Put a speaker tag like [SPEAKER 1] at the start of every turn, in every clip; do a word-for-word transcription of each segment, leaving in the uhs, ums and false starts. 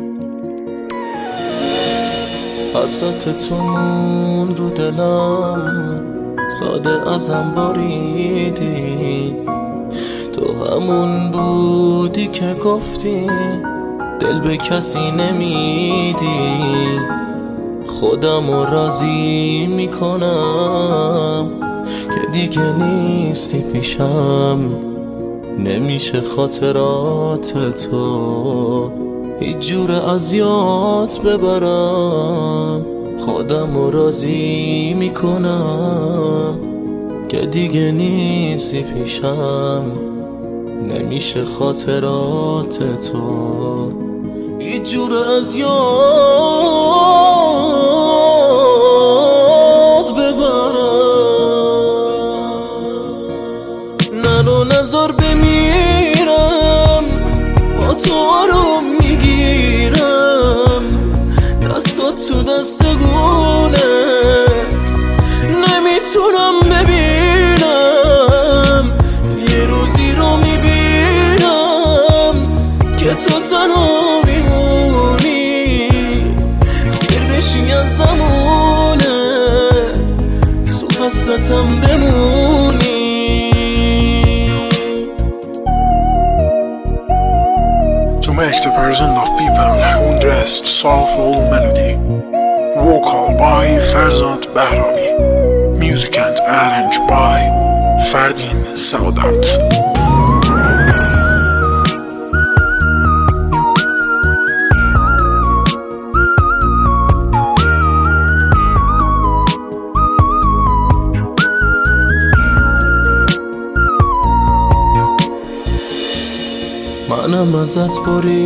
[SPEAKER 1] حسرت تو مون رو دلم، ساده ازم باریدی. تو همون بودی که گفتی دل به کسی نمیدی. خودم رو راضی میکنم که دیگه نیستی پیشم. نمیشه خاطرات تو هیچ جور از یاد ببرم. خودم رو راضی میکنم که دیگه نیستی پیشم. نمیشه خاطرات تو هیچ جور از یاد ببرم. نرو نظر بمیرم، با تو رو میگیرم. دستات تو دستگونه، نمیتونم ببینم. یه روزی رو میبینم که تو تنها میمونی. سیر بشی از زمونه، تو حسرتم بمونی.
[SPEAKER 2] To make the person of people who dressed soulful melody. Vocal by Ferzat Bahrami. Music and arranged by Ferdin Saudat.
[SPEAKER 1] منم ازت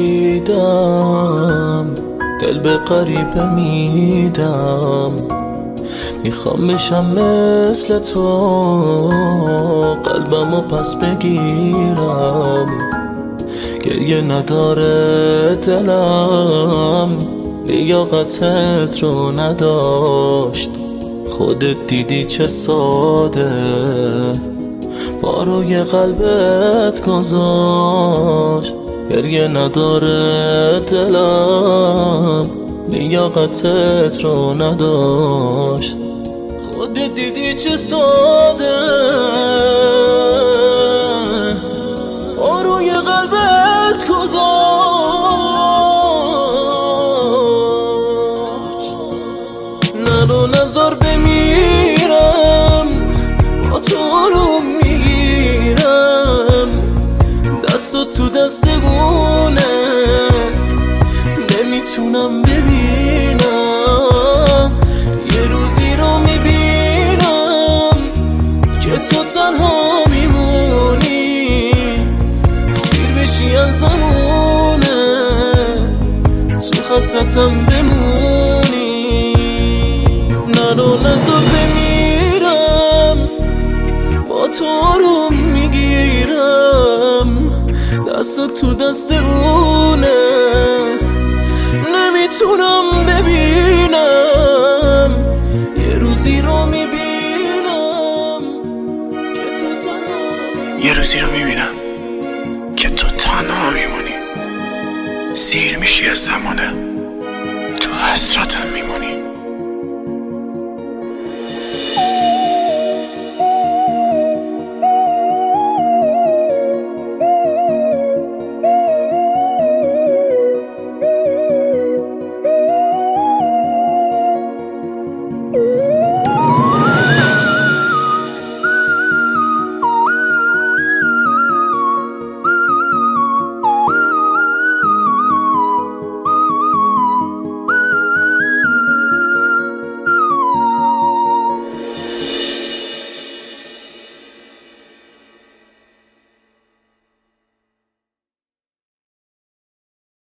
[SPEAKER 1] بریدم، دل به غریبه میدم. میخوام بشم مثل تو، قلبمو پس بگیرم. گریه نداره دلم، لیاقتت رو نداشت. خودت دیدی چه ساده با روی قلبت گذاشت. گریه نداره دلم، لیاقتت رو نداشت. خودت دیدی چه ساده با روی قلبت گذاشت. نرو نظر بمیرم، با تو رو میگیرم. دستات تو دستگونه، نمیتونم ببینم. یه روزی رو میبینم که تو تنها میمونی. سیر بشی از زمونه، تو حسرتم بمونی. نرو نظر بمیرم، با تو رو میگیرم. دست تو دست اونه، نمیتونم ببینم. یه روزی رو میبینم که تو تنها
[SPEAKER 2] یه روزی رو میبینم که تو تنها میمونی. سیر میشی از زمانه، تو حسرتم میمونی.